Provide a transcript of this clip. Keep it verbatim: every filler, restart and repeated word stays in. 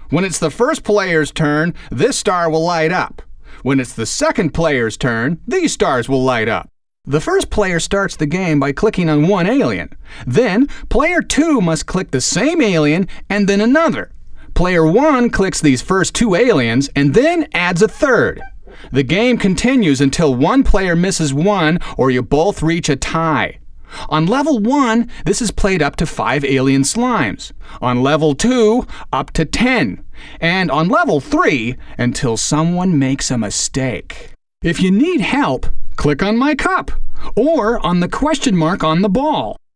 When it's the first player's turn, this star will light up. When it's the second player's turn, these stars will light up. The first player starts the game by clicking on one alien. Then, player two must click the same alien and then another. Player one clicks these first two aliens and then adds a third. The game continues until one player misses one or you both reach a tie. On level one, this is played up to five alien slimes. On level two, up to ten. And on level three, until someone makes a mistake. If you need help, click on my cup or on the question mark on the ball.